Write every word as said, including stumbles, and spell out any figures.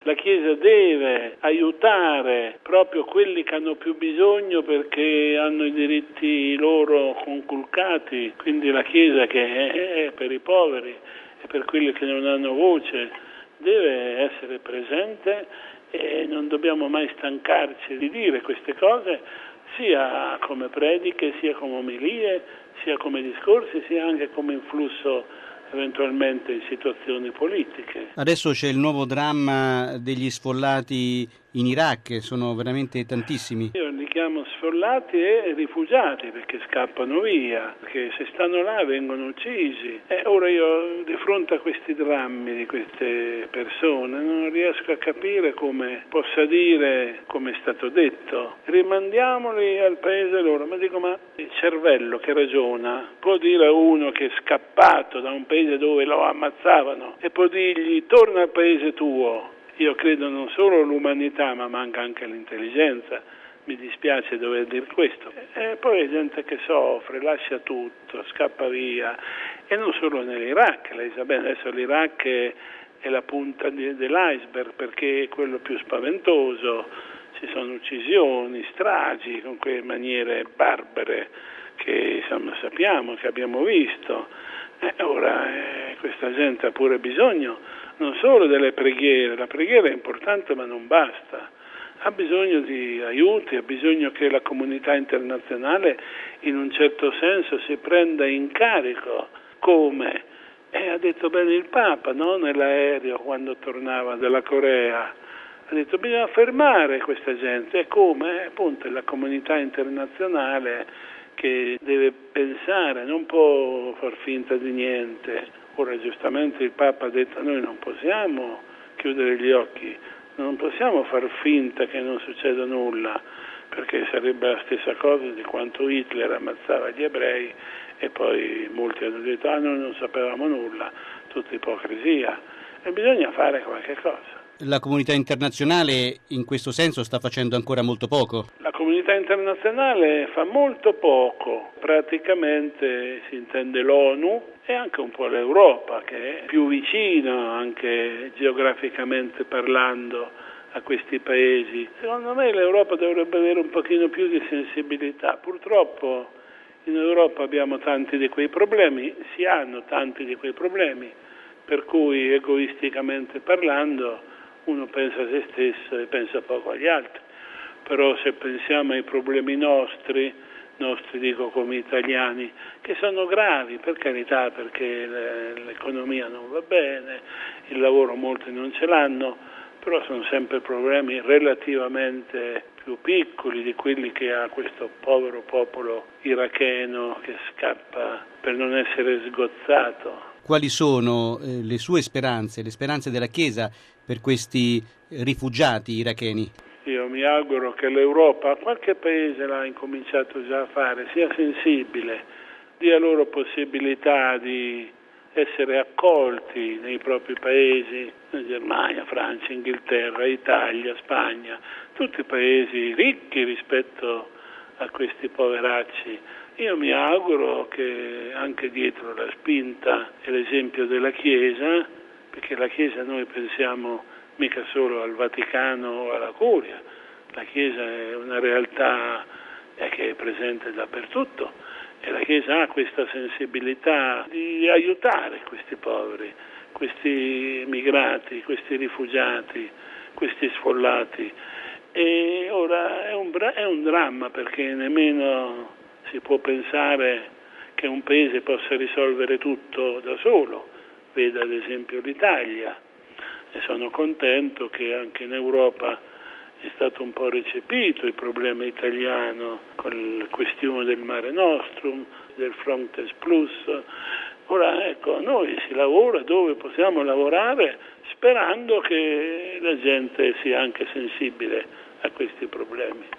La Chiesa deve aiutare proprio quelli che hanno più bisogno perché hanno i diritti loro conculcati, quindi la Chiesa che è per i poveri e per quelli che non hanno voce deve essere presente e non dobbiamo mai stancarci di dire queste cose sia come prediche, sia come omelie, sia come discorsi, sia anche come influsso eventualmente in situazioni politiche. Adesso c'è il nuovo dramma degli sfollati in Iraq, sono veramente tantissimi. Io li chiamo sfollati e rifugiati perché scappano via, perché se stanno là vengono uccisi. E ora io di fronte a questi drammi di queste persone non riesco a capire come possa dire, come è stato detto, rimandiamoli al paese loro. Ma dico, ma il cervello che ragiona può dire a uno che è scappato da un paese dove lo ammazzavano e può dirgli torna al paese tuo. Io credo non solo l'umanità, ma manca anche l'intelligenza. Mi dispiace dover dire questo. E poi è gente che soffre, lascia tutto, scappa via. E non solo nell'Iraq. Lei sa bene, adesso l'Iraq è, è la punta di, dell'iceberg perché è quello più spaventoso. Ci sono uccisioni, stragi, con quelle maniere barbare che insomma, sappiamo, che abbiamo visto. E ora eh, questa gente ha pure bisogno non solo delle preghiere, la preghiera è importante ma non basta, ha bisogno di aiuti, ha bisogno che la comunità internazionale in un certo senso si prenda in carico, come eh, ha detto bene il Papa, no? Nell'aereo quando tornava dalla Corea, ha detto bisogna fermare questa gente, e come? Eh, appunto è la comunità internazionale che deve pensare, non può far finta di niente. Ora giustamente il Papa ha detto noi non possiamo chiudere gli occhi, non possiamo far finta che non succeda nulla, perché sarebbe la stessa cosa di quanto Hitler ammazzava gli ebrei e poi molti hanno detto ah noi non sapevamo nulla, tutta ipocrisia, e bisogna fare qualche cosa. La comunità internazionale in questo senso sta facendo ancora molto poco. La comunità internazionale fa molto poco, praticamente si intende l'ONU e anche un po' l'Europa che è più vicina anche geograficamente parlando a questi paesi. Secondo me l'Europa dovrebbe avere un pochino più di sensibilità. Purtroppo in Europa abbiamo tanti di quei problemi, si hanno tanti di quei problemi, per cui egoisticamente parlando uno pensa a se stesso e pensa poco agli altri, però se pensiamo ai problemi nostri, nostri dico come italiani, che sono gravi per carità perché l'economia non va bene, il lavoro molti non ce l'hanno, però sono sempre problemi relativamente più piccoli di quelli che ha questo povero popolo iracheno che scappa per non essere sgozzato. Quali sono eh, le sue speranze, le speranze della Chiesa per questi rifugiati iracheni? Io mi auguro che l'Europa, qualche paese l'ha incominciato già a fare, sia sensibile, dia loro possibilità di essere accolti nei propri paesi, Germania, Francia, Inghilterra, Italia, Spagna, tutti paesi ricchi rispetto a questi poveracci. Io mi auguro che anche dietro la spinta e l'esempio della Chiesa, perché la Chiesa noi pensiamo mica solo al Vaticano o alla Curia, la Chiesa è una realtà che è presente dappertutto e la Chiesa ha questa sensibilità di aiutare questi poveri, questi migrati, questi rifugiati, questi sfollati. E ora è un, è un dramma perché nemmeno si può pensare che un paese possa risolvere tutto da solo, veda ad esempio l'Italia, e sono contento che anche in Europa è stato un po' recepito il problema italiano con la questione del Mare Nostrum, del Frontex Plus. Ora ecco, noi si lavora dove possiamo lavorare sperando che la gente sia anche sensibile a questi problemi.